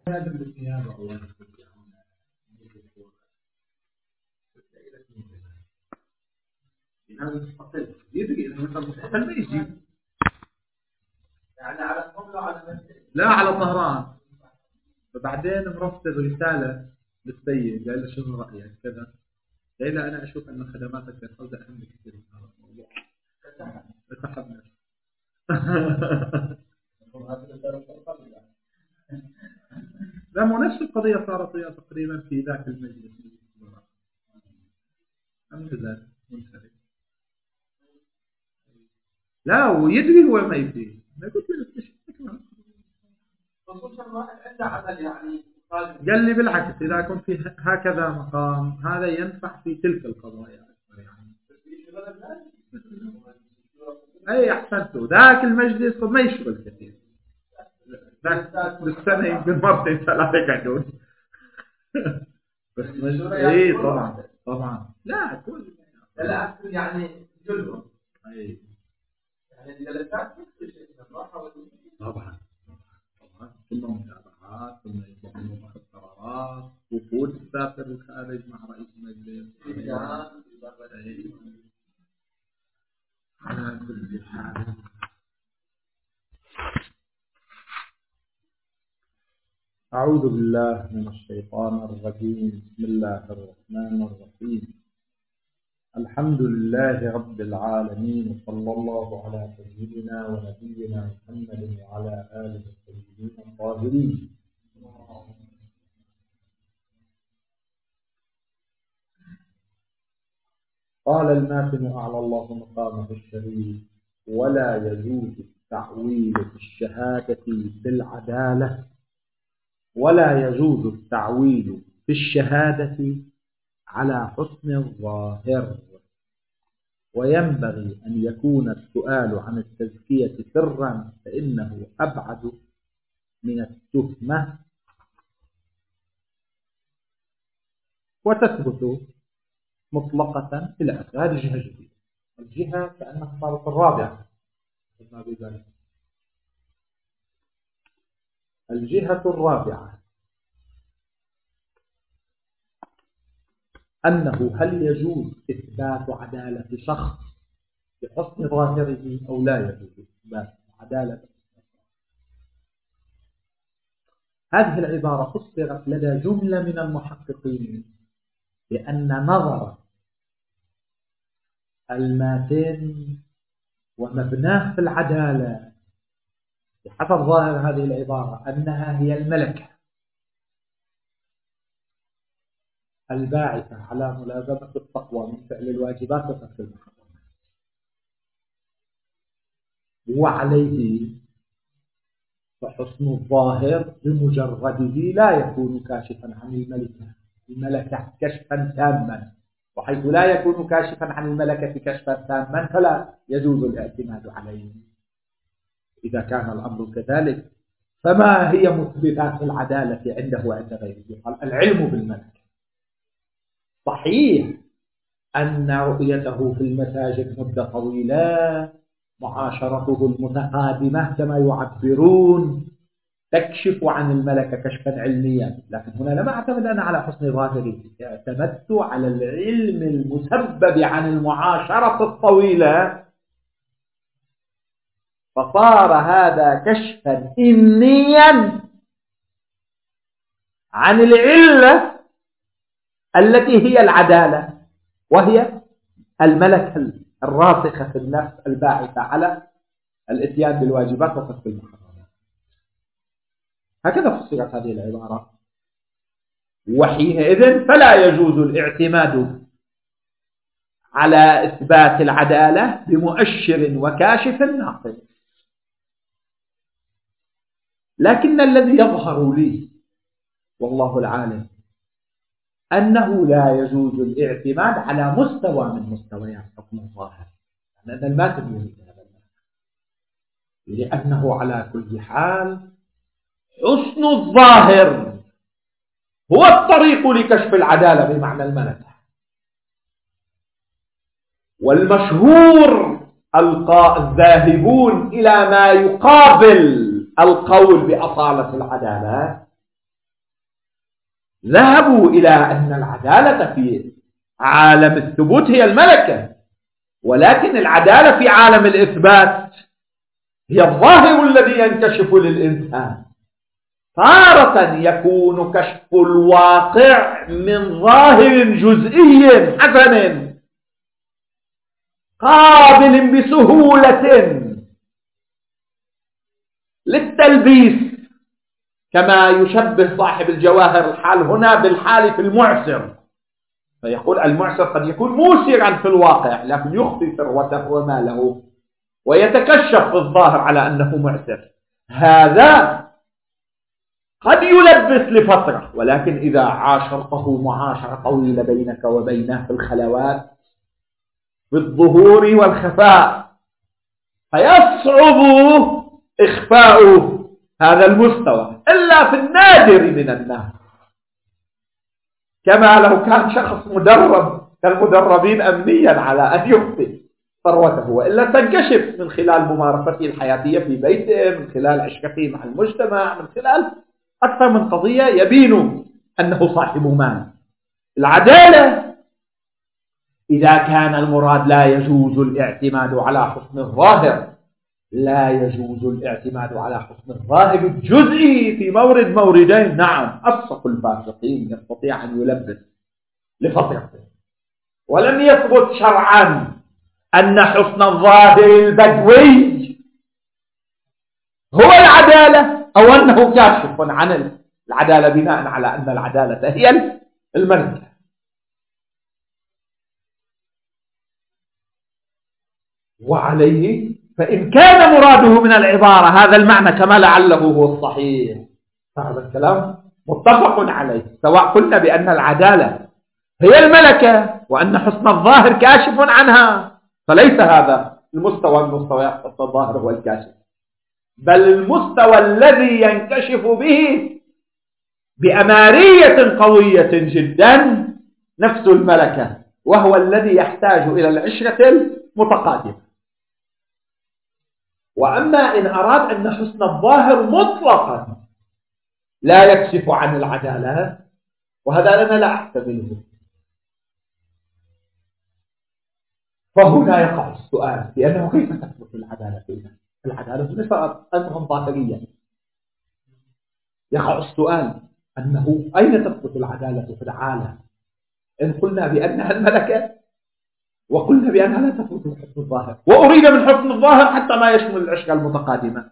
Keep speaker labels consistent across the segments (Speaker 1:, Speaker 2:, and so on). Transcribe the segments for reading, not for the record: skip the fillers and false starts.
Speaker 1: هذا النيابة الله مستقل يدري إنه مثلا مستقل ما يجي يعني على الطبلة على لا على طهران. فبعدين مرسل رسالة للسيد قال له شنو رأيك كذا، قال له أنا أشوف أن خدماتك في الخلدة أهم كثير من هذا الموضوع. فسحبنا. لا مو نفس القضية صارت وياه تقريبا في ذاك المجلس منزل منسلك. لا ويدري هو ما يدري. ما قلت له خصوصا واحد عنده عمل يعني قال لي بالعكس إذا كنت في هكذا مقام هذا ينفع في تلك القضايا يعني. أي أحسنتوا ذاك المجلس ما يشغل كثير بالسنة يمكن مرتين ثلاثة يقعدون. بس اي طبعا طبعا لا كل لا يعني جلهم اي يعني الجلسات نفس الشيء الراحه طبعا طبعا كلهم متابعات ثم يطلعون باخذ قرارات وفود تسافر الخارج مع رئيس المجلس على كل حال. أعوذ بالله من الشيطان الرجيم. بسم الله الرحمن الرحيم. الحمد لله رب العالمين وصلى الله على سيدنا ونبينا محمد وعلى آله الطيبين الطاهرين. قال الماتن أعلى الله مقامه الشريف: ولا يجوز التعويل في الشهادة بالعدالة، ولا يجوز التعويل في الشهادة على حسن الظاهر، وينبغي أن يكون السؤال عن التزكية سرا فإنه أبعد من التهمة، وتثبت مطلقة في العقد. هذه جهة جديدة، الجهة كأنها صارت الرابعة. الجهة الرابعة أنه هل يجوز إثبات عدالة شخص بحسن ظاهره أو لا يجوز إثبات عدالة. هذه العبارة فسرت لدى جملة من المحققين بأن نظر الماتن ومبناه في العدالة بحسب ظاهر هذه العبارة أنها هي الملكة الباعثة على ملازمة التقوى من فعل الواجبات وترك المحرمات، وعليه فحسن الظاهر بمجرده لا يكون كاشفا عن الملكة كشفا تاما، وحيث لا يكون كاشفا عن الملكة كشفا تاما فلا يجوز الاعتماد عليه. إذا كان الأمر كذلك فما هي مثبتات العدالة عنده وعند غيره؟ قال العلم بالملكة. صحيح أن رؤيته في المساجد مدة طويلة، معاشرته المتقادمة كما يعبرون، تكشف عن الملكة كشفا علميا، لكن هنا لم أعتمد أنا على حسن ظاهره، اعتمدت على العلم المسبب عن المعاشرة الطويلة، فصار هذا كشفا إمنيا عن العلة التي هي العدالة، وهي الملكة الراسخة في النفس الباعثة على الاتيان بالواجبات وترك المحرمات. هكذا فسرت هذه العبارة. وحينئذ فلا يجوز الاعتماد على إثبات العدالة بمؤشر وكاشف ناقص. لكن الذي يظهر لي والله العالم أنه لا يجوز الاعتماد على مستوى من مستويات حكم الظاهر، لأن الماتن يريد هذا المعنى، لأنه على كل حال حسن الظاهر هو الطريق لكشف العدالة بمعنى الملكة، والمشهور الذاهبون إلى ما يقابل القول بأصالة العدالة ذهبوا إلى أن العدالة في عالم الثبوت هي الملكة، ولكن العدالة في عالم الإثبات هي الظاهر الذي ينكشف للإنسان. تارة يكون كشف الواقع من ظاهر جزئي حسن قابل بسهولة للتلبيس، كما يشبه صاحب الجواهر الحال هنا بالحال في المعسر، فيقول المعسر قد يكون موسرا في الواقع لكن يخفي ثروته وماله ويتكشف في الظاهر على أنه معسر. هذا قد يلبس لفترة، ولكن إذا عاشرته معاشرة طويلة بينك وبينه في الخلوات بالظهور والخفاء فيصعب إخفاء هذا المستوى إلا في النادر من الناس، كما لو كان شخص مدرب كالمدربين أمنيا على أن يخفي ثروته، وإلا تنكشف من خلال ممارسته الحياتية في بيته، من خلال عشرته مع المجتمع، من خلال أكثر من قضية يبين أنه صاحب مال. العدالة إذا كان المراد لا يجوز الاعتماد على حسن الظاهر، لا يجوز الاعتماد على حسن الظاهر الجزئي في موردين. نعم، أفسق الفاسقين يستطيع أن يلبس لفترة، ولم يثبت شرعا أن حسن الظاهر البدوي هو العدالة أو أنه كاشف عن العدالة بناء على أن العدالة هي الملكة. وعليه فإن كان مراده من العبارة هذا المعنى كما لعله هو الصحيح، فهذا الكلام متفق عليه، سواء قلنا بأن العدالة هي الملكة وأن حسن الظاهر كاشف عنها، فليس هذا المستوى حسن الظاهر هو الكاشف، بل المستوى الذي ينكشف به بأمارية قوية جدا نفس الملكة، وهو الذي يحتاج إلى العشرة المتقادمة. وأما إن أراد أن حسن الظاهر مطلقا لا يكشف عن العدالة، وهذا أنا لا أحتمله، فهنا يقع السؤال بأنه كيف تثبت العدالة فينا؟ العدالة ليست أمرا ظاهريا. يقع السؤال أنه أين تثبت العدالة في العالم؟ إن قلنا بأنها الملكة وقلنا بأنها لا تثبت من حسن الظاهر، وأريد من حسن الظاهر حتى ما يشمل العشرة المتقادمة،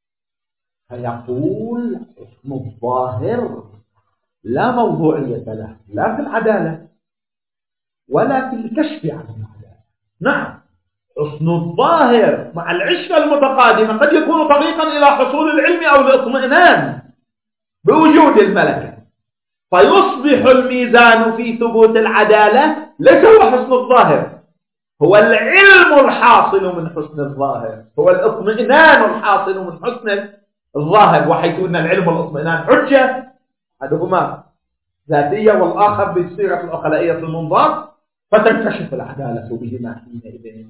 Speaker 1: فيقول حسن الظاهر لا موضوعية له لا في العدالة ولا في الكشف عن العدالة. نعم، حسن الظاهر مع العشرة المتقادمة قد يكون طريقا إلى حصول العلم أو الاطمئنان بوجود الملكة، فيصبح الميزان في ثبوت العدالة ليس هو حسن الظاهر، هو العلم الحاصل من حسن الظاهر، هو الاطمئنان الحاصل من حسن الظاهر، وحيث أن العلم والاطمئنان حجة أحدهما ذاتية والآخر بصيغة العقلائية المنظار، فتنكشف العدالة بهما حينئذ.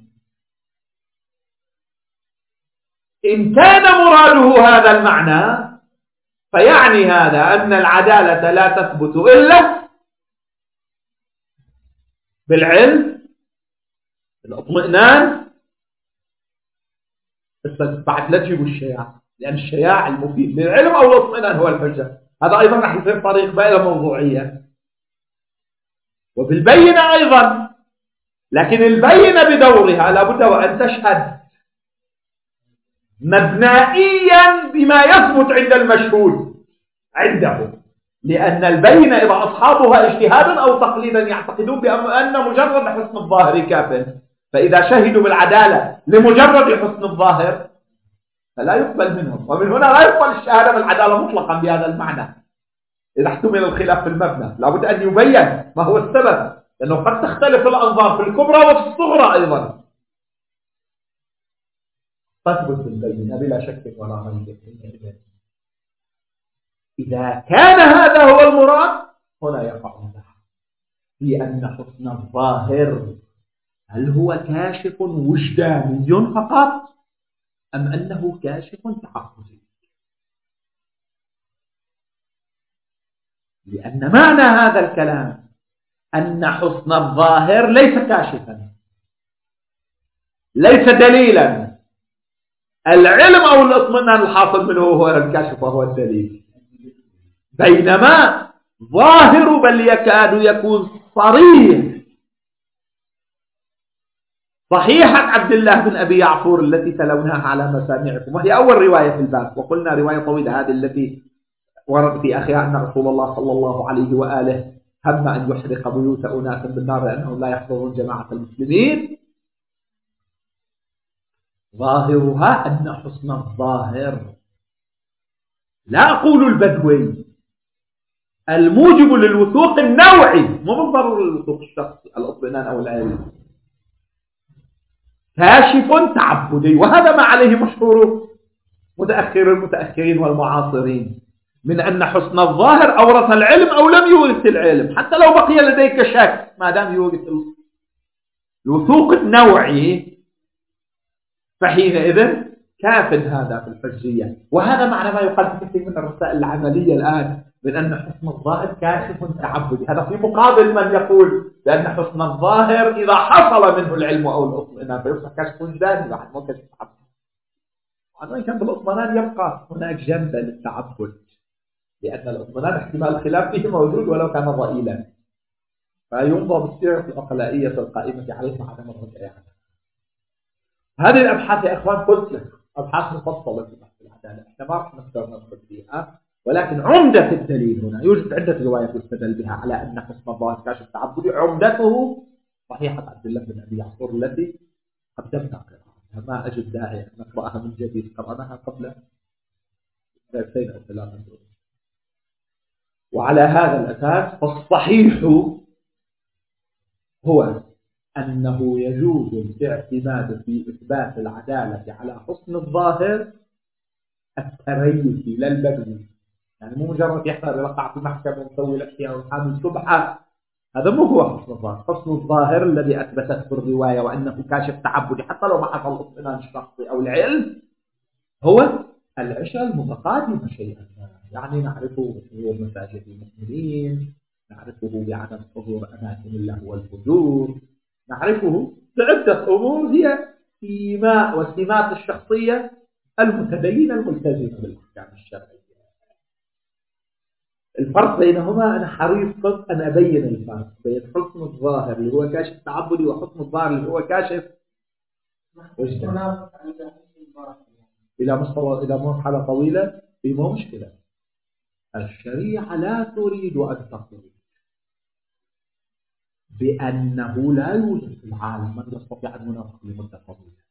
Speaker 1: إن كان مراده هذا المعنى فيعني هذا أن العدالة لا تثبت إلا بالعلم، الاطمئنان، بعد لا تجيبوا الشياع، لأن الشياع المفيد للعلم أو الاطمئنان هو الحجة، هذا أيضا راح يصير طريق بين موضوعية. وبالبينة أيضا، لكن البينة بدورها لابد وأن تشهد مبنائيا بما يثبت عند المشهود عنده، لأن البينة إذا أصحابها اجتهادا أو تقليدا يعتقدون بأن مجرد حسن الظاهر كاف، فإذا شهدوا بالعدالة لمجرد حسن الظاهر فلا يقبل منهم، ومن هنا لا يقبل الشهادة بالعدالة مطلقا بهذا المعنى. إذا احتمل الخلاف في المبنى لابد أن يبين ما هو السبب، لأنه قد تختلف الأنظار في الكبرى وفي الصغرى أيضا. تثبت البينة بلا شك ولا ريب. إذا كان هذا هو المراد هنا يقع النحو في أن حسن الظاهر هل هو كاشف وجداني فقط أم أنه كاشف تعقدي؟ لأن معنى هذا الكلام أن حسن الظاهر ليس كاشفا، ليس دليلا. العلم أو الاطمئنان الحاصل منه هو الكاشف وهو الدليل، بينما ظاهر بل يكاد يكون صريح صحيحة عبد الله بن أبي يعفور التي تلوناها على مسامعكم، وهي أول رواية في الباب، وقلنا رواية طويلة هذه التي ورد في آخرها أن رسول الله صلى الله عليه وآله هم أن يحرق بيوت أناس بالنار لأنهم لا يحضرون جماعة المسلمين. ظاهرها أن حسن الظاهر، لا أقول البدوي، الموجب للوثوق النوعي، مو بالضرورة للوثوق الشخصي الاطمئنان أو العلم، كاشف تعبدي. وهذا ما عليه مشهور المتأخرين والمعاصرين من أن حسن الظاهر أورث العلم أو لم يورث العلم، حتى لو بقي لديك شك ما دام يورث الوثوق النوعي فحينئذ كاف هذا في الحجية. وهذا معنى ما يقال في كثير من الرسائل العملية الآن من أن حسن الظاهر كاشف تعبدي. هذا في مقابل من يقول بأن حسن الظاهر إذا حصل منه العلم أو الاطمئنان فيصبح كاشف وجداني بعد مو كاشف تعبدي. وإن كان بالاطمئنان يبقى هناك جنب للتعبد، لأن الاطمئنان احتمال الخلاف فيه موجود ولو كان ضئيلا، فينظر بالسيرة العقلائية القائمة عليه مع عدم الرجعية. هذه الأبحاث يا إخوان قلت لك أبحاث مفصلة في بحث العدالة، احنا ما راح نقدر ندخل فيها، ولكن عمدة الدليل هنا يوجد عدة روايات يستدل بها على أن حسن الظاهر كاشف تعبدي، عمدته صحيحة عبد الله بن أبي يعفور التي قدمنا قراءتها، ما أجد داعي أن نقرأها من جديد، قرأناها قبل 2 أو 3 دقائق. وعلى هذا الأساس فالصحيح هو أنه يجوز الاعتماد في إثبات العدالة على حسن الظاهر التريثي لا البدوي، يعني مو مجرد يحضر يقع في محكمة ويسوي الأشياء ويحامي سبحة، هذا مو هو حسن الظاهر. حسن الظاهر الذي أثبتته الرواية وأنه كاشف تعبدي حتى لو ما حصل الاطمئنان الشخصي أو العلم هو العشرة المتقادمة شيئا، يعني نعرفه بحضور مساجد المسلمين، نعرفه بعدم حضور أماكن اللهو والفجور، نعرفه بعدة أمور هي سمات والسمات الشخصية المتدينة الملتزمة بالأحكام الشرعية. الفرق بينهما أنا حريص قد أن أبين الفرق بين حسن الظاهر اللي هو كاشف تعبدي وحسن الظاهر اللي هو كاشف وجداني. إلى مرحلة طويلة ما مشكلة. الشريعة لا تريد أن تقول بأنه لا يوجد في العالم من يستطيع أن ينافق لمدة طويلة.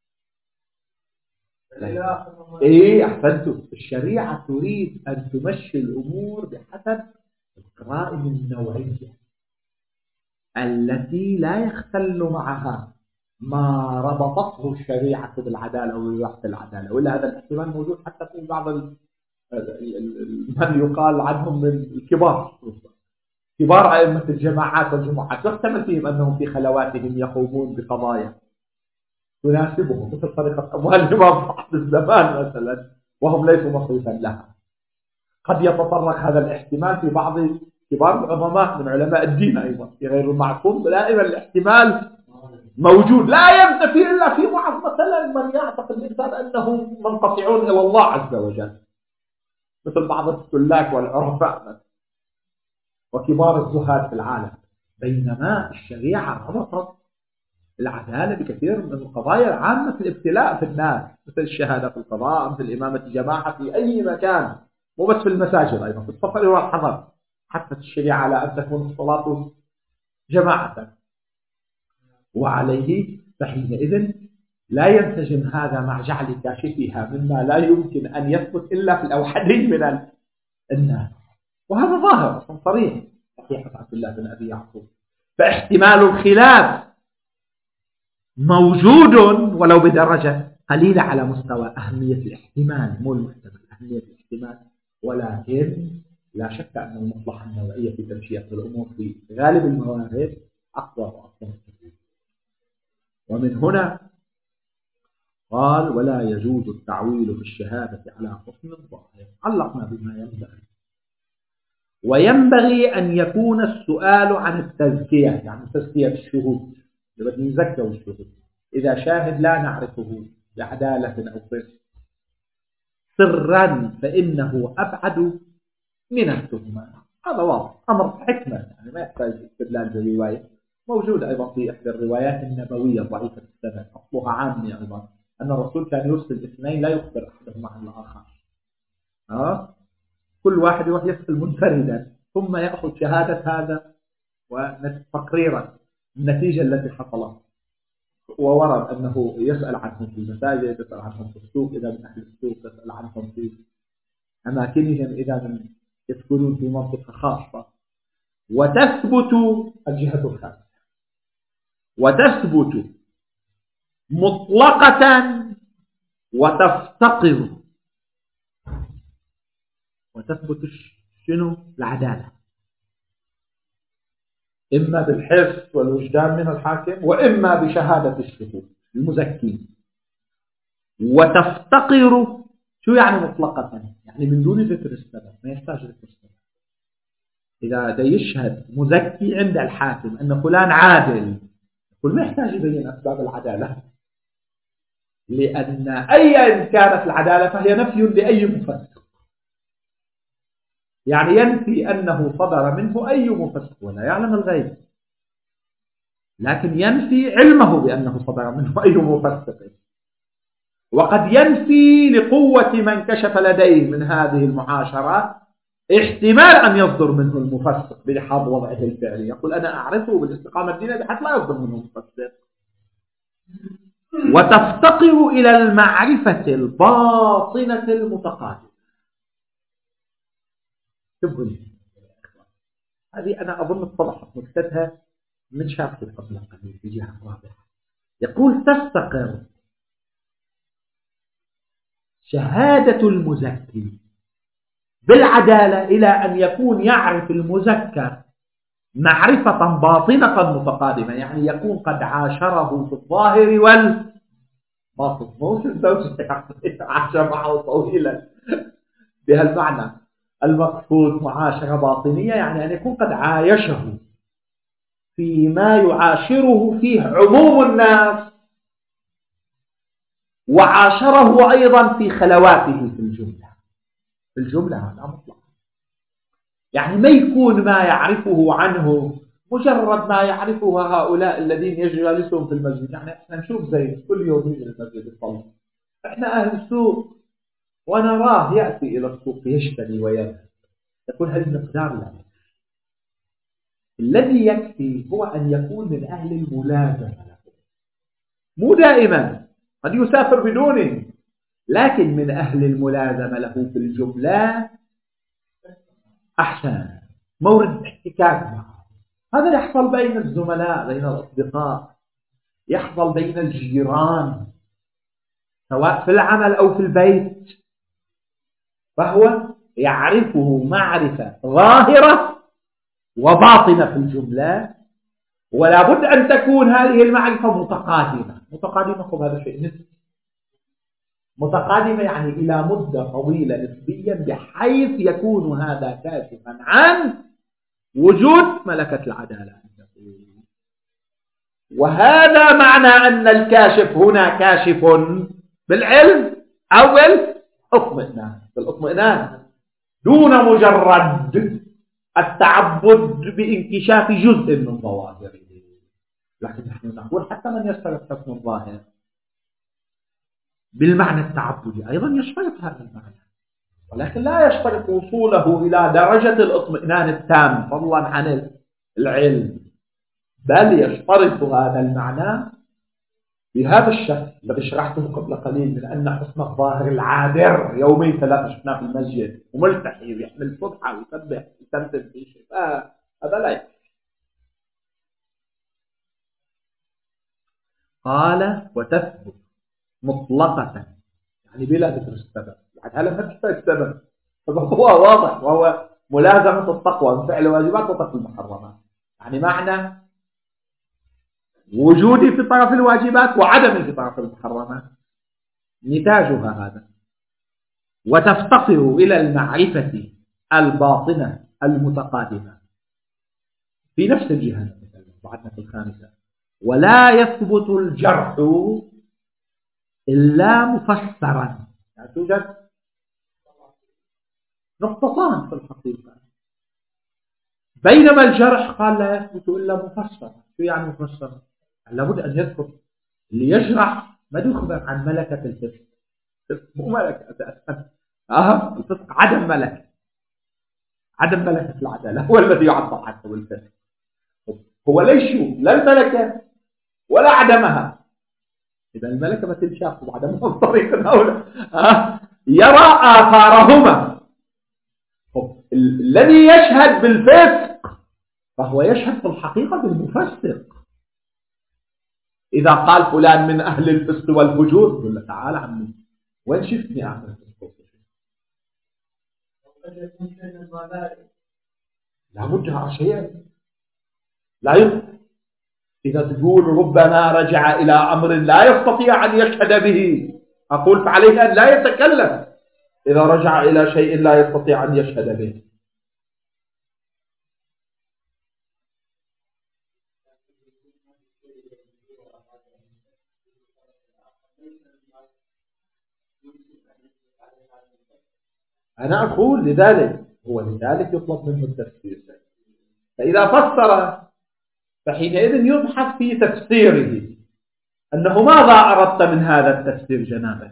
Speaker 1: أحسنتم. الشريعة تريد أن تمشي الأمور بحسب القرائن النوعية التي لا يختل معها ما ربطته الشريعة بالعدالة وبحث العدالة، وإلا هذا الاحتمال موجود حتى في بعض من يقال عنهم من الكبار كبار أئمة الجماعات والجمعات، يحتمل فيهم أنهم في خلواتهم يقومون بقضايا تناسبهم مثل طريقة أموال الإمام صاحب الزمان مثلا وهم ليسوا مصرفا لها. قد يتطرق هذا الاحتمال في بعض كبار العظماء من علماء الدين أيضا في غير المعصوم، دائما الاحتمال موجود لا ينتفي إلا في بعض مثلا من يعتقد الإنسان أنهم منقطعون إلى الله عز وجل مثل بعض السلاك والعرفاء وكبار الزهاد في العالم، بينما الشريعة ربطت العدالة بكثير من القضايا العامة في الابتلاء في الناس مثل الشهادة في القضاء، مثل إمامة الجماعة في أي مكان، مو بس في المساجد، أيضا في السفر والحضر، حتى الشريعة على أن تكون الصلاة جماعة. وعليه فحينئذ لا ينسجم هذا مع جعل كاشفها مما لا يمكن أن يثبت إلا في الأوحدين من الناس، وهذا ظاهر صريح صحيحة عبد الله بن أبي يعقوب. فاحتمال الخلاف موجود ولو بدرجة قليلة على مستوى أهمية الاحتمال، مو المحتمل، أهمية الاحتمال، ولكن لا شك أن المصلحة النوعية في تمشية الأمور في غالب الموارد أقوى وأقوى. ومن هنا قال ولا يجوز التعويل بالشهادة على حسن الظاهر. علقنا بما ينبغي وينبغي أن يكون السؤال عن التزكية، يعني تزكية الشهود اللي بدنا نزكوا الشهود. إذا شاهد لا نعرفه بعدالة أو فسق سرا فإنه أبعد من التهمة. هذا واضح، أمر حكمة، يعني ما يحتاج استدلال بالرواية. موجود أيضا في إحدى الروايات النبوية ضعيفة السند، أصلها عامي أيضا، أن الرسول كان يرسل اثنين لا يخبر أحدهما عن الآخر. كل واحد يروح يسأل منفردا ثم يأخذ شهادة هذا وتقريرا النتيجة التي حصلت. وورد أنه يسأل عنهم في المساجد، يسأل عنهم في السوق إذا من أهل السوق، يسأل عنهم في أماكنهم إذا من يسكنون في منطقة خاصة. وتثبت الجهة الخامسة، وتثبت مطلقة وتفتقر. وتثبت شنو؟ العدالة، إما بالحس والوجدان من الحاكم وإما بشهادة الشهود المزكين. وتفتقر، شو يعني مطلقة؟ يعني من دون ذكر السبب، ما يحتاج ذكر السبب. إذا دا يشهد مزكي عند الحاكم أن فلان عادل، يقول ما يحتاج يبين أسباب العدالة، لأن أيا كانت العدالة فهي نفي لأي مفسق. يعني ينفي أنه صدر منه أي مفسق ولا يعلم الغيب، لكن ينفي علمه بأنه صدر منه أي مفسق. وقد ينفي لقوة من كشف لديه من هذه المعاشرات احتمال أن يصدر منه المفسق بلحاظ وضعه الفعلي. يقول أنا أعرفه بالاستقامة الدينية بحيث لا يصدر منه المفسق. وتفتقر إلى المعرفة الباطنة المتقادمة. شوفوا هذه أنا أظن اتضحت نكتتها من شافه قبل قليل في جهة واضحة. يقول تفتقر شهادة المزكي بالعدالة إلى أن يكون يعرف المزكى معرفة باطنة متقادمة، يعني يكون قد عاشره في الظاهر والباطن. موش الزوج عاشر معه طويلا بهالمعنى المقصود معاشرة باطنية، يعني أن يكون قد عايشه فيما يعاشره فيه عموم الناس، وعاشره أيضا في خلواته في الجملة هذا مطلق. يعني ما يكون ما يعرفه عنه مجرد ما يعرفه هؤلاء الذين يجلسون في المسجد. يعني احنا نشوف زي كل يوم يجي المسجد يصلي، احنا أهل السوق ونراه يأتي إلى السوق يشتري ويذهب، يقول هذا المقدار لا يكفي. الذي يكفي هو أن يكون من أهل الملازمة له، مو دائما، قد يسافر بدونه، لكن من أهل الملازمة له في الجملة أحسن، مورد احتكاك معه. هذا يحصل بين الزملاء، بين الأصدقاء، يحصل بين الجيران، سواء في العمل أو في البيت. فهو يعرفه معرفة ظاهرة وباطنة في الجملة، ولا بد أن تكون هذه المعرفة متقادمة. متقادمة هذا شيء نسبي، متقادمة يعني إلى مدة طويلة نسبيا، بحيث يكون هذا كاشفا عن وجود ملكة العدالة. وهذا معنى أن الكاشف هنا كاشف بالعلم أو بالاطمئنان دون مجرد التعبد بانكشاف جزء من ظواهره. لكن نحن نقول حتى من يشترط حسن الظاهر بالمعنى التعبدي أيضا يشترط هذا المعنى، ولكن لا يشترط وصوله إلى درجة الاطمئنان التام فضلا عن العلم، بل يشترط هذا المعنى بهذا الشكل الذي شرحته قبل قليل، من أن حسن الظاهر العابر يومين ثلاثة شفناه في المسجد وملتحي ويحمل صبحة ويسبح ويتمثل في شيء، هذا لا يكفي. قال وتثبت مطلقة، يعني بلا ذكر السبب. يعني لم تحتاج السبب، هو واضح، وهو ملازمة التقوى من فعل الواجبات وترك المحرمات. يعني معنى وجودي في طرف الواجبات وعدمي في طرف المحرمات، نتاجها هذا. وتفتقر إلى المعرفة الباطنة المتقادمة في نفس الجهة. بعدنا في الخامسة: ولا يثبت الجرح إلا مفسرا. يعني توجد نقطتان في الحقيقة، بينما الجرح قال لا يثبت إلا مفسرا. شو يعني مفسرا؟ لابد أن يذكر اللي يجرح ما يخبر عن ملكة الفسق. مو ملكة أساسا، الفسق عدم ملكة، عدم ملكة العدالة هو الذي يعبر عنه بالفسق. هو ليش لا الملكة ولا عدمها. إذا الملكة ما تنشاف وعدمها بطريقة أولى يرى آثارهما. الذي يشهد بالفسق فهو يشهد في الحقيقة بالمفسق. إذا قال فلان من أهل الفسق والفجور يقول له تعال عمي وين شفتني أعمل الفسق؟ لا بد على شيء لا يقبل. إذا تقول ربما رجع إلى أمر لا يستطيع أن يشهد به، أقول فعليه أن لا يتكلم إذا رجع إلى شيء لا يستطيع أن يشهد به. أنا أقول لذلك يطلب منه التفسير. فإذا فسر فحينئذ يبحث في تفسيره أنه ماذا أردت من هذا التفسير جنابك.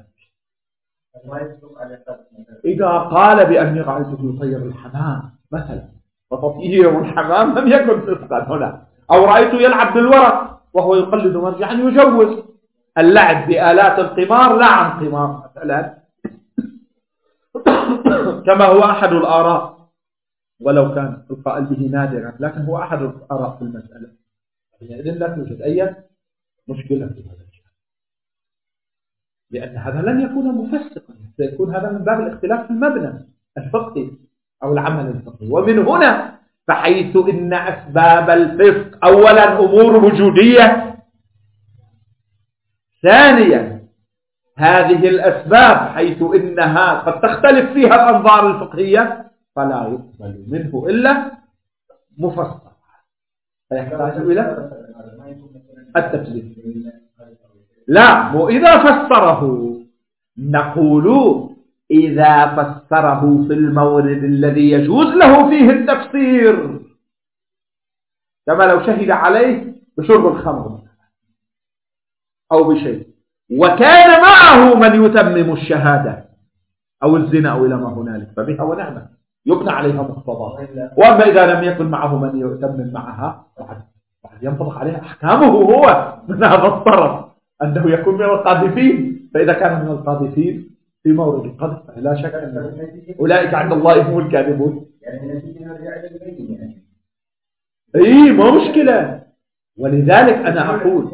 Speaker 1: إذا قال بأني رأيته يطير الحمام مثلا، فتطيير الحمام لم يكن فسقا هنا. أو رأيته يلعب بالورق وهو يقلد مرجعا يجوز اللعب بآلات القمار لا عن قمار مثلا كما هو أحد الآراء، ولو كان القائل به نادرا لكن هو أحد الآراء في المسألة. يعني لا توجد أي مشكلة في هذا الشيء، لأن هذا لن يكون مفسقا، سيكون هذا من باب الاختلاف في المبنى الفقهي أو العمل الفقهي. ومن هنا فحيث إن أسباب الفسق أولا أمور وجودية، ثانيا هذه الأسباب حيث إنها قد تختلف فيها الأنظار الفقهية فلا يقبل منه إلا مفسر، فيحتاج إلى التفسير. لا، وإذا فسره نقول إذا فسره في المورد الذي يجوز له فيه التفسير، كما لو شهد عليه بشرب الخمر أو بشيء وكان معه من يتمم الشهادة أو الزنا أو إلى ما هنالك فبها ونعمة يبنى عليها مقتضى. وأما إذا لم يكن معه من يتمم معها بعد ينطبق عليها أحكامه هو من هذا الطرف أنه يكون من القاذفين. فإذا كان من القاذفين في مورد القذف لا شك أن أولئك عند الله هم الكاذبون. إيه ما مشكلة. ولذلك أنا أقول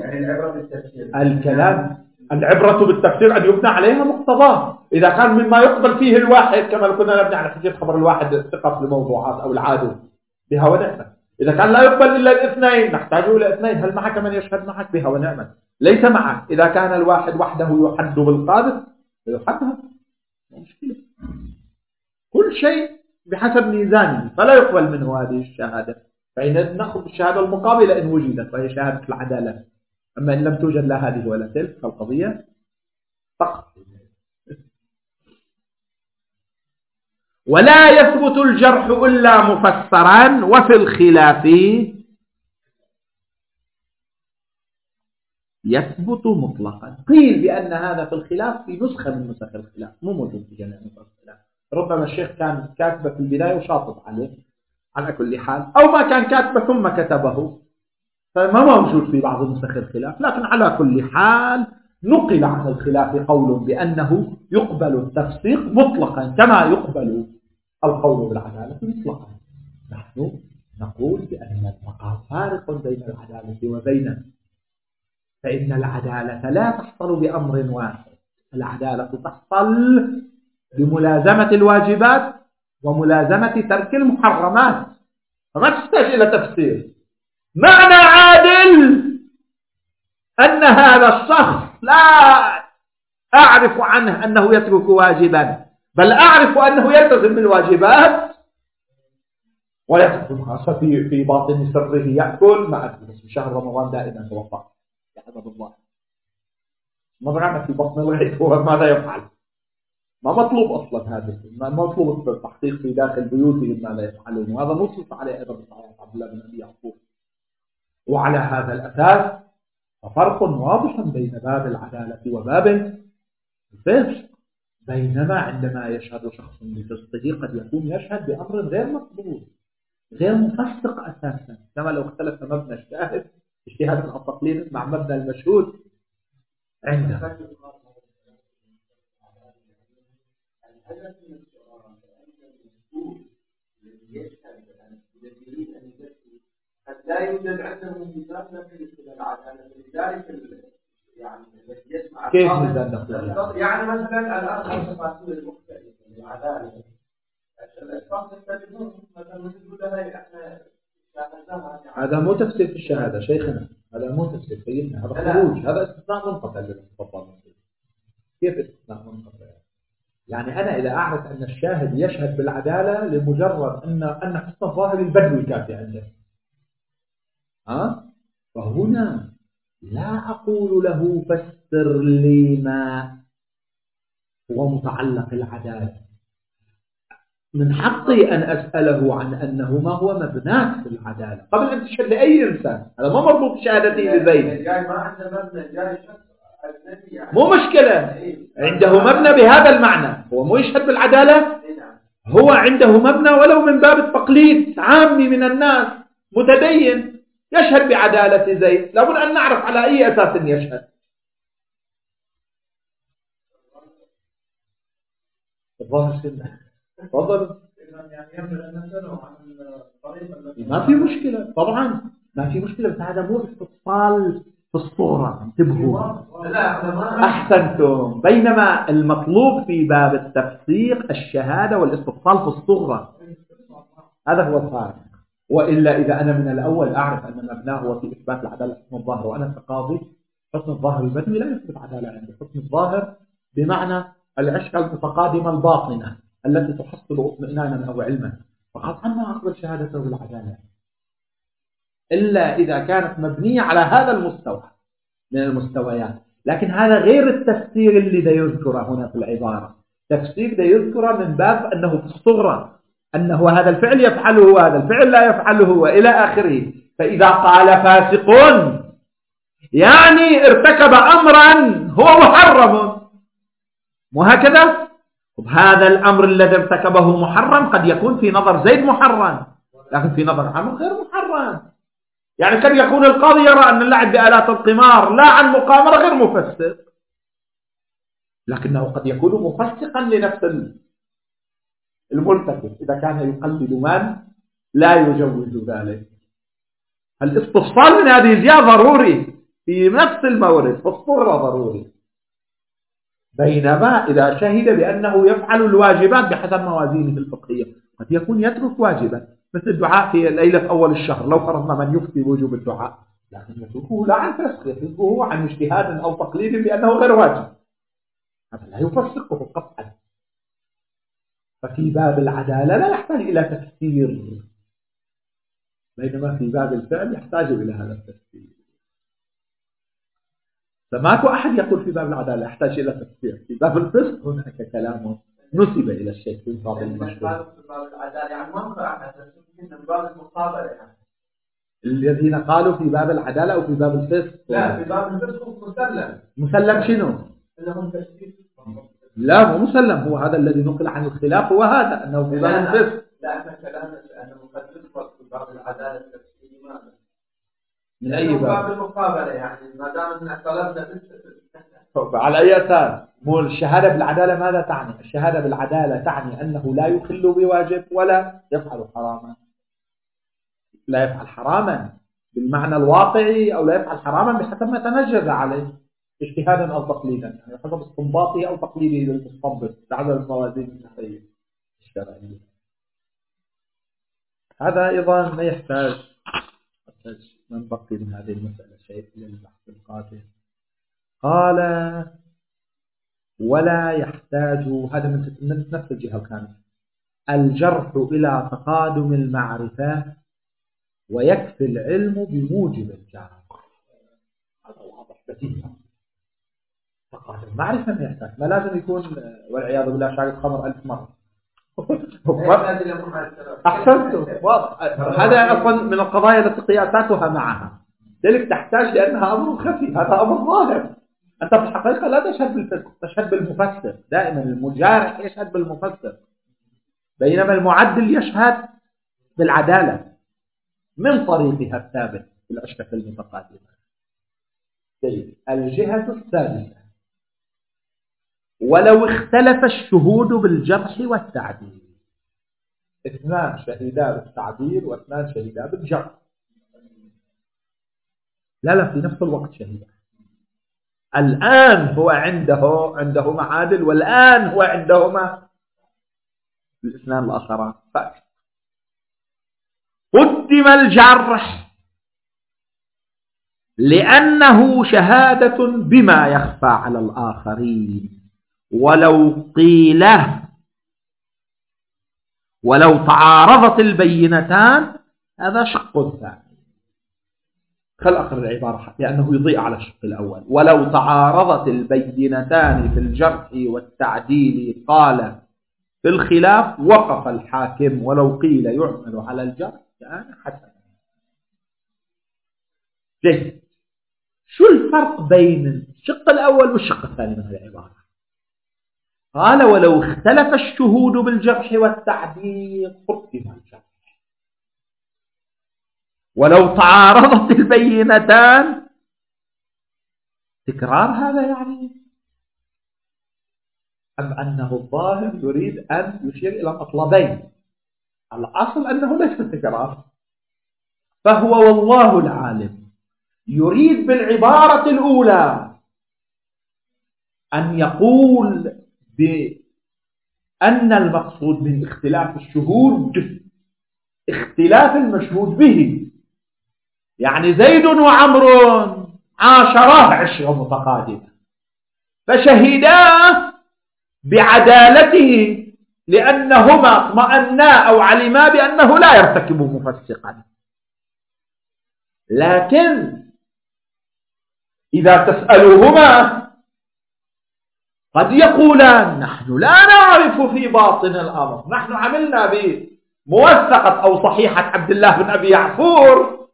Speaker 1: العبرة بالتفسير أن يبنى عليها مقتضاه. إذا كان مما يقبل فيه الواحد كما لو كنا نبني على حجة خبر الواحد ثقة في الموضوعات أو العادة بها ونعمة. إذا كان لا يقبل إلا الاثنين نحتاج إلى اثنين. هل معك من يشهد معك بها ونعمة؟ ليس معك. إذا كان الواحد وحده يحد بالقاذف فيحدها مشكلة. كل شيء بحسب ميزانه فلا يقبل منه هذه الشهادة. فإن نأخذ الشهادة المقابلة إن وجدت وهي شهادة العدالة. أما إن لم توجد لا هذه ولا تلك فالقضية فقط. ولا يثبت الجرح إلا مفسرا. وفي الخلاف يثبت مطلقا. قيل بأن هذا في الخلاف في نسخة من نسخ الخلاف مو موجود في جميع نسخ الخلاف. ربما الشيخ كان كاتبه في البداية وشاطب عليه على كل حال، أو ما كان كاتبه ثم كتبه فما موجود في بعض نسخ الخلاف. لكن على كل حال نقل عن الخلاف قول بأنه يقبل التفسيق مطلقا كما يقبل القول بالعدالة مطلقا. نحن نقول بأن المقام فارق بين العدالة وبين، فإن العدالة لا تحصل بأمر واحد. العدالة تحصل بملازمة الواجبات وملازمة ترك المحرمات، فما تحتاج إلى تفسير. معنى عادل أن هذا الشخص لا أعرف عنه أنه يترك واجبا، بل أعرف أنه يلتزم بالواجبات ويأكل خاصة في باطن سره يأكل ما أكل، بس في شهر رمضان دائما توضأ يحمد الله. ماذا في بطن الغيث هو ماذا يفعل؟ ما مطلوب أصلا هذا، ما مطلوب التحقيق في داخل بيوتهم ماذا يفعلون، وهذا نصف عليه أيضا بصحيح عبد الله بن أبي يعقوب. وعلى هذا الأساس ففرق واضح بين باب العدالة وباب الفسق. بينما عندما يشهد شخص بفسقه قد يكون يشهد بأمر غير مقبول غير مفسق أساسا، كما لو اختلف مبنى الشاهد اجتهاد أو تقليد مع مبنى المشهود عنده.
Speaker 2: لا يوجد عندهم ميزان نقيس للعدالة، لذلك يعني يسمع
Speaker 1: كيف ميزان نقيس؟
Speaker 2: يعني مثلا الآن التفاصيل المختلفة للعدالة الأشخاص يختلفون، مثلا يقول لها احنا
Speaker 1: هذا مو تفسير في الشهادة شيخنا، هذا مو تفسير سيدنا، هذا خروج، هذا استثناء منقطع للاستفاضة. كيف استثناء منقطع؟ يعني أنا إذا أعرف أن الشاهد يشهد بالعدالة لمجرد أن حسن الظاهر البدوي كافي عنده، فهنا لا أقول له فسر لي ما هو متعلق العدالة. من حقي أن أسأله عن أنه ما هو مبناك في العدالة قبل أن تشهد لأي إنسان. هذا ما مربوط بشهادتي لزيد، مو مشكلة، عنده مبنى بهذا المعنى، هو مو يشهد بالعدالة، هو عنده مبنى ولو من باب التقليد، عامي من الناس متدين يشهد بعدالة زيد، لابد أن نعرف على أي أساس يشهد. تفضل. ما في مشكلة طبعا، ما في مشكلة، بس هذا مو استفصال في الصورة، انتبهوا أحسنتم. بينما المطلوب في باب التفسيق الشهادة والاستفصال في الصورة، هذا هو الفارق. وإلا إذا أنا من الأول أعرف أن مبناه هو في إثبات العدالة حسن الظاهر، وأنا كقاضي حسن الظاهر البدني لا يثبت عدالة عندي، حسن الظاهر بمعنى العشق المتقادمة الباطنة التي تحصل اطمئنانا أو علما، فقط ما أقبل شهادته بالعدالة إلا إذا كانت مبنية على هذا المستوى من المستويات. لكن هذا غير التفسير اللي دا يذكره هنا في العبارة. تفسير دا يذكره من باب أنه في الصغرى أنه هذا الفعل يفعله وهذا الفعل لا يفعله وإلى آخره. فإذا قال فاسق يعني ارتكب أمرا هو محرم، وهكذا هذا الأمر الذي ارتكبه محرم قد يكون في نظر زيد محرم، لكن في نظر عمرو غير محرم. يعني قد يكون القاضي يرى أن اللعب بآلات القمار لا عن مقامرة غير مفسق، لكنه قد يكون مفسقا لنفس المرتكب إذا كان يقلد من لا يجوز ذلك. الاستفصال من هذه الجهة ضروري في نفس المورد، في الصورة ضروري. بينما إذا شهد بأنه يفعل الواجبات بحسب موازينه الفقهية قد يكون يترك واجبا، مثل الدعاء في ليلة أول الشهر، لو فرضنا من يفتي بوجوب الدعاء لكن يتركه لا عن فسق، يتركه عن اجتهاد أو تقليد بأنه غير واجب، هذا لا يفسقه قطعا. ففي باب العدالة لا يحتاج إلى تفسير، بينما في باب الفعل يحتاج إلى هذا التفسير. فماكو أحد يقول في باب العدالة يحتاج إلى تفسير. في باب الفسق هناك كلامه نسب إلى الشيخ في باب المشهور.
Speaker 2: يعني ما من باب المقابلة يعني.
Speaker 1: الذين قالوا في باب العدالة أو في باب الفسق؟
Speaker 2: لا، في باب الفسق مسلم.
Speaker 1: مسلم شنو؟
Speaker 2: إنهم تشكيك.
Speaker 1: لا مو مسلم، هو هذا الذي نقل عن الخلاف، وهذا أنه في باب الفسق.
Speaker 2: لا احنا كلامنا أنه قد يدخل في باب العدالة التفسيري. لماذا؟
Speaker 1: من أي باب؟
Speaker 2: المقابلة يعني ما دام أن طلبنا
Speaker 1: على أي أساس؟ مو الشهادة بالعدالة ماذا تعني؟ الشهادة بالعدالة تعني أنه لا يخل بواجب ولا يفعل حراما، لا يفعل حراما بالمعنى الواقعي أو لا يفعل حراما بحسب ما تنجز عليه اجتهادا أو تقليدا، يعني حسب استنباطه أو تقليده للمستنبط بعد الموازين الشرعية. هذا أيضا ما يحتاج ننتقل من هذه المسألة شيء إلى البحث القادم. قال ولا يحتاج، هذا من نفس الجهة الخامسة، الجرح إلى تقادم المعرفة ويكفي العلم بموجب الجرح. هذا واضح بديهي. تقادم المعرفة ما يحتاج، ما لازم يكون والعياذ بالله شارب خمر 1000 مرة. أحسنتم، واضح. هذا أصلا من القضايا التي قياساتها معها، ذلك تحتاج لأنها أمر خفي، هذا أمر ظاهر. أنت في الحقيقة لا تشهد بالفسق، تشهد بالمفسر. دائما المجارح يشهد بالمفسر، بينما المعدل يشهد بالعدالة من طريقها الثابت في الأشرطة المتقدمة. الجهة الثالثة: ولو اختلف الشهود بالجرح والتعديل. 2 شهيدا بالتعديل و2 شهيدا بالجرح. لا في نفس الوقت شهيدا. الآن هو عندهما عادل، والآن هو عندهما الاثنان الآخران. قدم الجرح لأنه شهادة بما يخفى على الآخرين، ولو تعارضت البينتان هذا شق ثاني. خل آخر العبارة لأنه يضيء على الشق الأول. ولو تعارضت البينتان في الجرح والتعديل قال في الخلاف وقف الحاكم، ولو قيل يعمل على الجرح كان حسنا. شو الفرق بين الشق الأول والشق الثاني من العبارة؟ قال ولو اختلف الشهود بالجرح والتعديل قدم الجرح، ولو تعارضت البينتان تكرار. هذا يعني أم أنه الظاهر يريد أن يشير إلى مطلبين؟ الأصل أنه ليس تكرار، فهو والله العالم يريد بالعبارة الأولى أن يقول بأن المقصود من اختلاف الشهود اختلاف المشهود به، يعني زيد وعمر عاشراه عشرة متقادمة فشهدا بعدالته لأنهما اطمأنا أو علما بأنه لا يرتكب مفسقا. لكن إذا تسألوهما قد يقولان نحن لا نعرف في باطن الأمر، نحن عملنا بموثقة أو صحيحة عبد الله بن أبي يعفور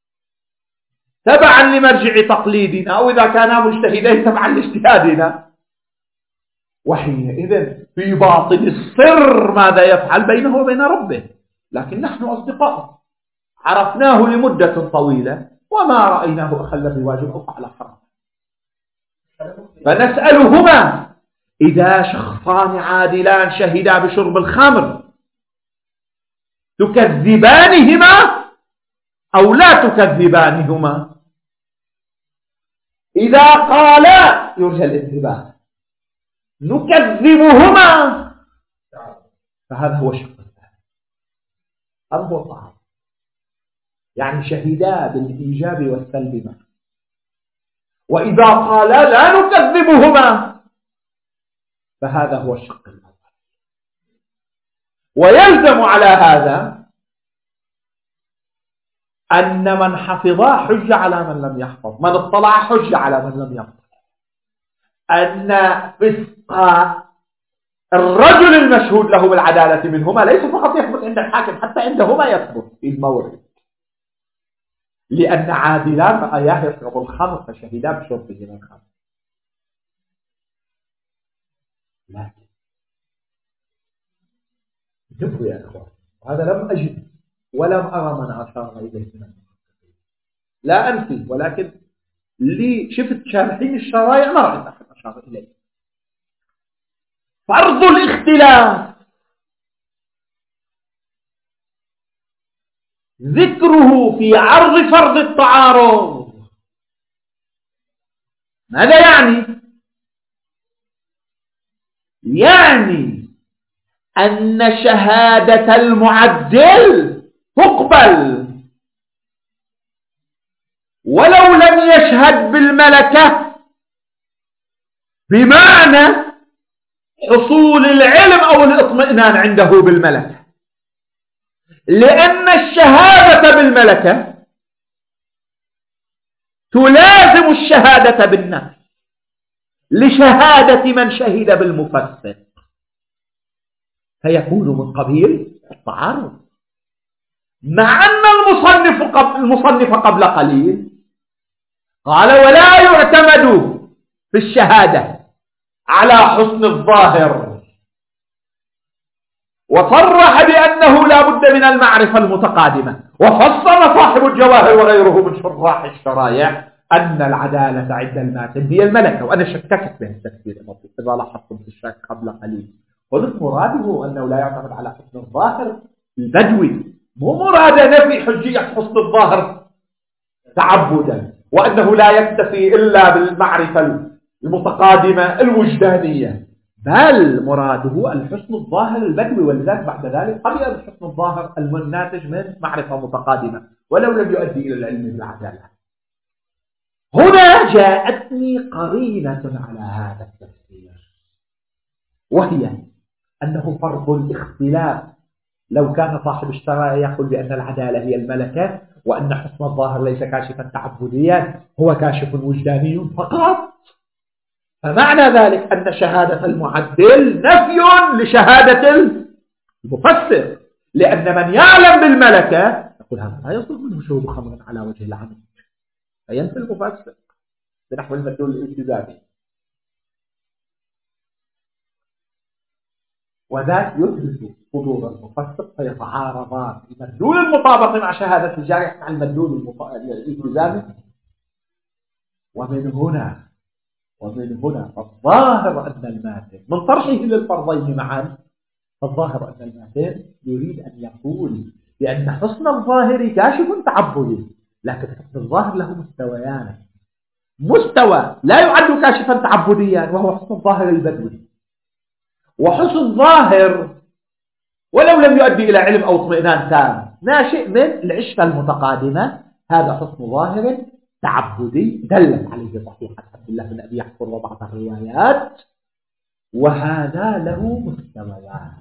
Speaker 1: تبعا لمرجع تقليدنا، أو إذا كانا مجتهدين تبعا لاجتهادنا، وحينئذ في باطن السر ماذا يفعل بينه وبين ربه. لكن نحن أصدقاء عرفناه لمدة طويلة وما رأيناه أخل بواجب أو فعل حرام، فنسألهما إذا شخصان عادلان شهدا بشرب الخمر تكذبانهما أو لا تكذبانهما؟ إذا قالا يرجى الانتباه نكذبهما، فهذا هو الشق الثاني. هذا هو الطعام، يعني شهدا بالإيجاب والسلب معا. وإذا قالا لا نكذبهما فهذا هو الشق الأول. ويلزم على هذا أن من حفظا حج على من لم يحفظ، من اطلع حج على من لم يطلع، أن فسق الرجل المشهود له بالعدالة منهما ليس فقط يثبت عند الحاكم، حتى عندهما يثبت في المورد، لأن عادلان رأياه يشرب الخمر فشهدا بشربه من الخمر. لكن انتبهوا يا إخوان، وهذا لم أجد ولم أرى من أشار إليه من المحققين، لا أنفي، ولكن لي شفت شارحين الشرايع ما رأيت أحد أشار إليه. فرض الاختلاف ذكره في عرض فرض التعارض. ماذا يعني؟ يعني أن شهادة المعدل تقبل ولو لم يشهد بالملكة، بمعنى حصول العلم أو الاطمئنان عنده بالملكة، لأن الشهادة بالملكة تلازم الشهادة بالنفس لشهادة من شهد بالمفسر، فيكون من قبيل التعارض. مع أن المصنف قبل قليل قال ولا يعتمد في الشهادة على حسن الظاهر، وصرح بأنه لا بد من المعرفة المتقادمة، وفصل صاحب الجواهر وغيره من شراح الشرائع أن العدالة عند الماتن هي الملكة. وأنا شككت به التفسير إذا لاحظتم في الشك قبل قليل، قلت مراده أنه لا يعتمد على حسن الظاهر البدوي، مو مراد نفي حجية حسن الظاهر تعبدا، وأنه لا يكتفي إلا بالمعرفة المتقادمة الوجدانية، بل مراده الحسن الظاهر البدوي. ولذلك بعد ذلك قبل الحسن الظاهر الناتج من معرفة متقادمة ولو لم يؤدي إلى العلم بالعدالة. هنا جاءتني قرينة على هذا التفسير، وهي أنه فرض الاختلاف. لو كان صاحب الشرائع يقول بأن العدالة هي الملكة وأن حسن الظاهر ليس كاشفا تعبديا، هو كاشف وجداني فقط، فمعنى ذلك أن شهادة المعدل نفي لشهادة المفسر، لأن من يعلم بالملكة يقول هذا لا يصدر منه شرب خمر على وجه العمل، فينفي المفسر بنحو المدلول الالتزامي، وذاك يثبت حضور المفسر فيتعارضان المدلول المطابق مع شهادة الجارح مع المدلول الالتزامي. ومن هنا فالظاهر أن الماتن من طرحه للفرضين معا، فالظاهر أن الماتن يريد أن يقول بأن حسن الظاهر كاشف تعبدي، لكن حسن الظاهر له مستويان، مستوى لا يعد كاشفا تعبديا وهو حسن الظاهر البدوي، وحسن الظاهر ولو لم يؤدي إلى علم أو اطمئنان تام ناشئ من العشرة المتقادمة، هذا حسن ظاهر تعبدي دلت عليه صحيحة عبد الله بن أبي يحفر وبعض الروايات. وهذا له مستويان،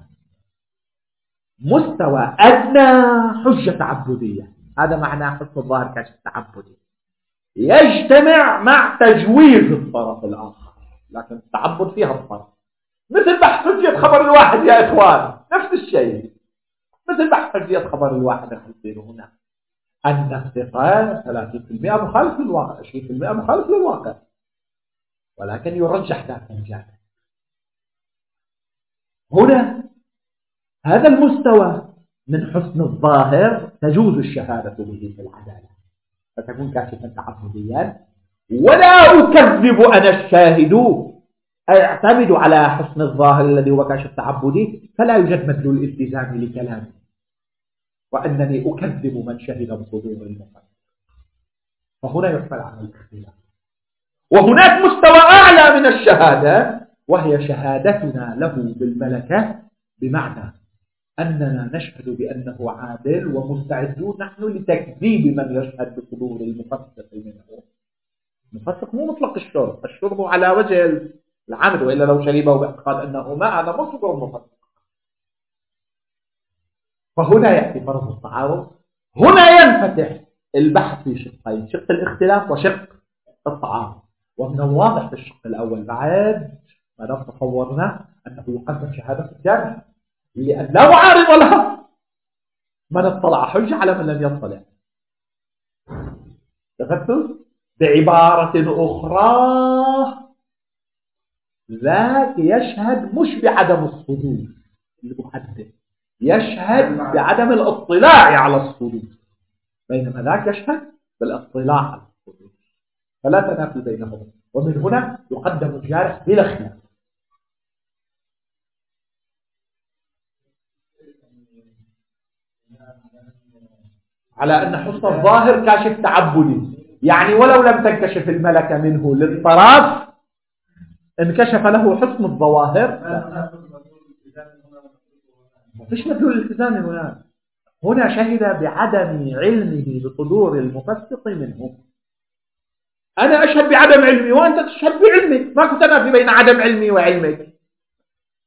Speaker 1: مستوى أدنى حجة تعبدية، هذا معناه حسن الظاهر كاشف تعبدي، يجتمع مع تجويز الطرف الآخر، لكن التعبد فيها الطرف، مثل بحث حجية خبر الواحد يا إخوان، نفس الشيء، مثل بحث حجية خبر الواحد راح يصير هنا أن الثقة 30% مخالف للواقع، 20% مخالف للواقع، ولكن يرجح ذات الجانب. هنا هذا المستوى من حسن الظاهر تجوز الشهادة به في العدالة، فتكون كاشفا تعبديا، ولا أكذب أنا الشاهد، أعتمد على حسن الظاهر الذي هو كاشف تعبدي، فلا يوجد مدلول التزامي لكلامي، وأنني أكذب من شهد بصدور المفسر، فهنا يحمل على الاختلاف. وهناك مستوى أعلى من الشهادة، وهي شهادتنا له بالملكة، بمعنى أننا نشهد بأنه عادل ومستعدون نحن لتكذيب من يشهد بصدور المفسق منه. المفسق مو مطلق الشرب على وجه العمد، وإلا لو شربه باعتقاد أنه ماء هذا مو صدور المفسق. فهنا يأتي فرض التعارض، هنا ينفتح البحث في شقين، شق الاختلاف وشق التعارض. ومن الواضح في الشق الأول بعد ما تصورنا أنه يقدم شهادة الجارح لأن لا معارض لها، من اطلع حجة على من لم يطلع. تفكروا بعبارة أخرى، ذاك يشهد مش بعدم الصدور المحدد، يشهد بعدم الاطلاع على الصدور، بينما ذاك يشهد بالاطلاع على الصدور، فلا تنافي بينهما. ومن هنا يقدم الجارح بلا خلاف. على أن حسن الظاهر كاشف تعبدي، يعني ولو لم تنكشف الملكة منه للطرف انكشف له حسن الظواهر. ما فيش مدلول الالتزام هنا شهد بعدم علمه بصدور المفسق منه. أنا أشهد بعدم علمي وأنت تشهد بعلمك، ماكو تنافي بين عدم علمي وعلمك.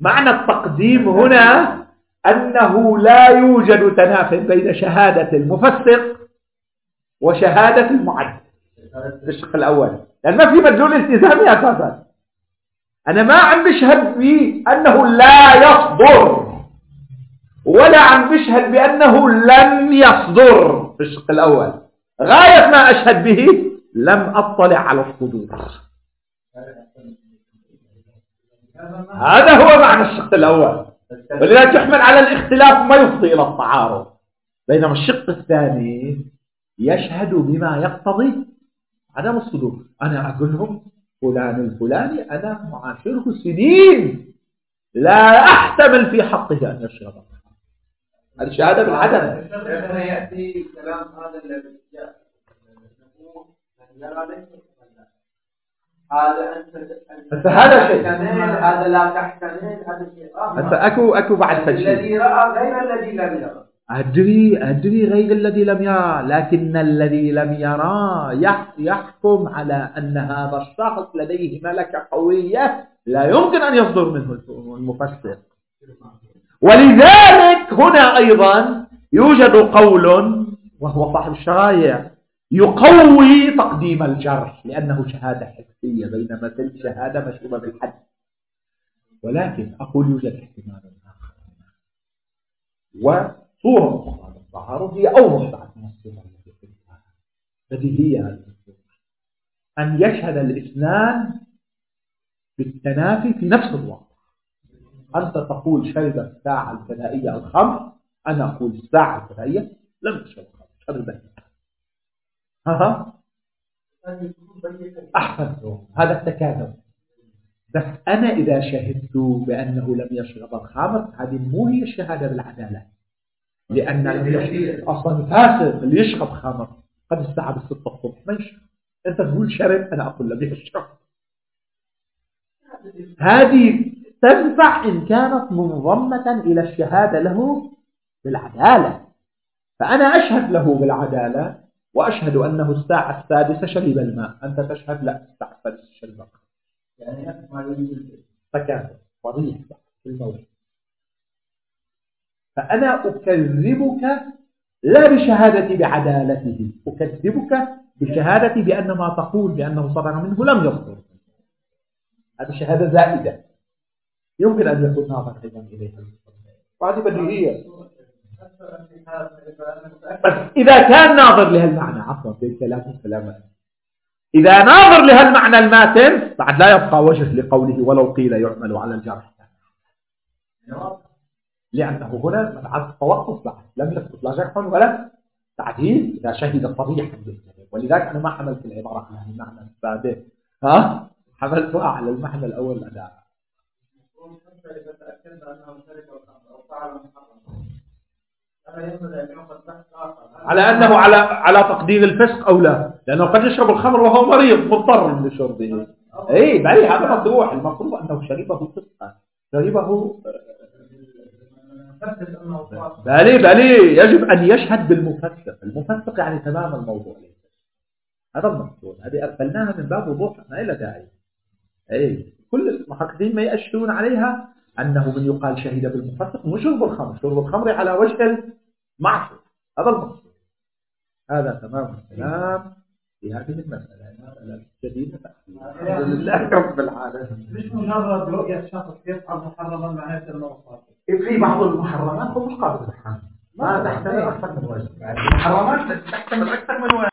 Speaker 1: معنى التقديم هنا أنه لا يوجد تنافي بين شهادة المفسق وشهادة المعدل في الشق الأول، لأن ما في مدلول التزامي أساسا. أنا ما عم بشهد بأنه لا يصدر ولا عم بشهد بأنه لم يصدر في الشق الأول. غاية ما أشهد به لم أطلع على الصدور. هذا هو معنى الشق الأول، ولذلك يحمل على الاختلاف ما يفضي إلى التعارض. بينما الشق الثاني يشهد بما يقتضي عدم الصدور. أنا أقول لهم فلان الفلاني أنا معاشره سنين لا أحتمل في حقه أن يشرب. هذه شهادة بالعدم.
Speaker 2: يأتي كلام هذا الذي جاء هذا شيء، هذا لا تحتمل، هذا شيء
Speaker 1: آخر. أكو بعد تجريب.
Speaker 2: الذي رأى غير الذي لم يرى.
Speaker 1: أدري غير الذي لم يرى، لكن الذي لم يرى يحكم على أن هذا الشخص لديه ملكة قوية لا يمكن أن يصدر منه المفسر. ولذلك هنا أيضا يوجد قول وهو صاحب الشرايع يقوي تقديم الجرح لأنه شهادة حسية بينما تلك شهادة مشهورة بالحد. ولكن أقول يوجد احتمال آخر وصورة أخرى للتعارض هي أوضح بعد من الصورة بديهية أن يشهد الاثنان بالتنافي في نفس الوقت. أنت تقول شرب الساعة الفدائية الخمر، أنا أقول الساعة الفدائية لم تشرب الخمر، شربت. أحسن، هذا التكاثر. بس أنا إذا شهدت بأنه لم يشرب الخمر هذه مو هي الشهادة بالعدالة، لأن أصلا فاسد اللي يشرب خمر قد الساعة 6 الصبح ما يشرب. أنت تقول شرب، أنا أقول لم يشرب. هذه تنفع إن كانت منضمة إلى الشهادة له بالعدالة، فأنا أشهد له بالعدالة وأشهد أنه الساعة 6 شرب الماء، أنت تشهد لا الساعة 6 شرب الماء. يعني ما يوجد تكاثر وضيح في الموضوع. فأنا أكذبك لا بشهادتي بعدالته، أكذبك بشهادتي بأن ما تقول بأنه صدر منه لم يصدر. هذه شهادة زائدة يمكن أن يكون ناظر أيضا إليها، وهذه بديهية. بس إذا كان ناظر لهالمعنى، عفوا كلام إذا ناظر لهالمعنى الماتن بعد لا يبقى وجه لقوله ولو قيل يعمل على الجرح، لأنه هنا منع التوقف بعد لم يثبت لا جرح ولا تعديل إذا شهد صريحا بالكذب. ولذلك أنا ما حملت العبارة على المعنى السابق، حملتها على المعنى الأول الأداء. على أنه على تقدير الفسق أو لا، لأنه قد يشرب الخمر وهو مريض مضطر لشربه. أي بل هذا مطروح، المفروض أنه شربه فسقا، شربه بلي يجب أن يشهد بالمفسق. المفسق يعني تمام الموضوع، هذا المقصود. هذه أرسلناها من باب وضوح، ما إلى داعي. أي كل المحققين ما يأشرون عليها أنه من يقال شهد بالمفسق مو شرب الخمر، شرب الخمر على وجه المعصية، هذا المقصود. هذا تمام الكلام في هذه المسألة الجديدة. الحمد لله رب العالمين.
Speaker 2: مش مجرد رؤية شخص يفعل محرما معناته أنه صادق.
Speaker 1: في بعض المحرمات مش قابل للحمل، ما تحتمل أكثر من وجه. المحرمات تحتمل أكثر من وجه.